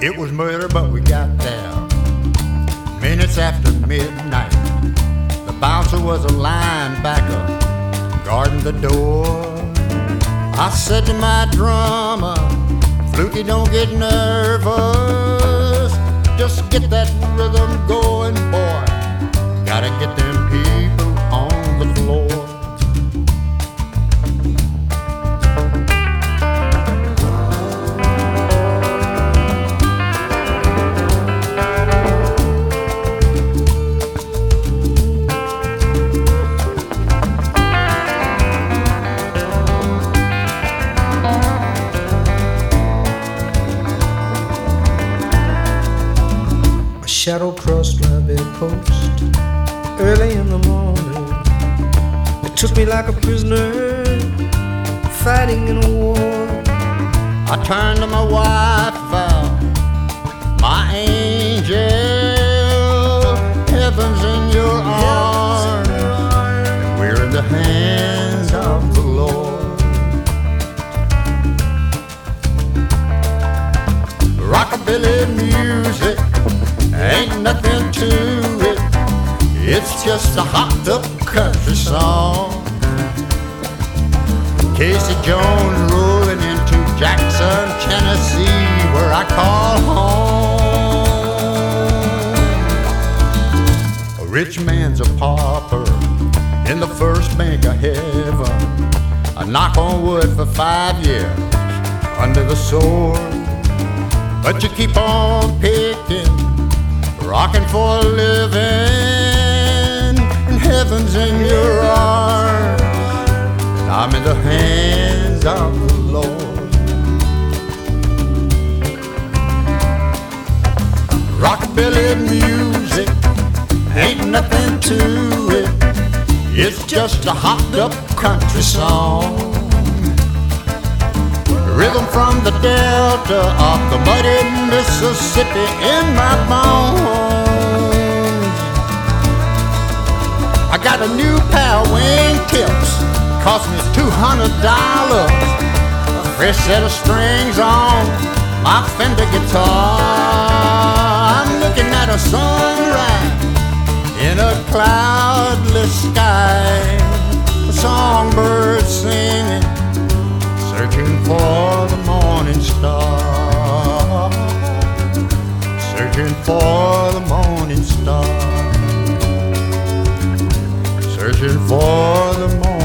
It was murder, but we got there minutes after midnight. The bouncer was a linebacker guarding the door. I said to my drummer, Fluky, don't get nervous, just get that rhythm going, boy. Gotta get them people on the floor. Shadow crossed my bedpost early in the morning. It took me like a prisoner fighting in a war. I turned to my wife, Val, my angel. Heaven's in your arms, and we're in the hands of the Lord. Rockabilly music ain't nothing to it, it's just a hopped up country song. Casey Jones rolling into Jackson, Tennessee, where I call home. A rich man's a pauper in the first bank of heaven. I knock on wood for 5 years under the sword, but you keep on picking, rocking for a living, and heaven's in your arms, and I'm in the hands of the Lord. Rockabilly music ain't nothing to it, it's just a hopped up country song. Rhythm from the delta of the muddy Mississippi in my bones. I got a new pair of wingtips, cost me $200. A fresh set of strings on my Fender guitar. I'm looking at a sunrise in a cloudless sky. A songbird singing, searching for the morning star, searching for the morning star, searching for the morning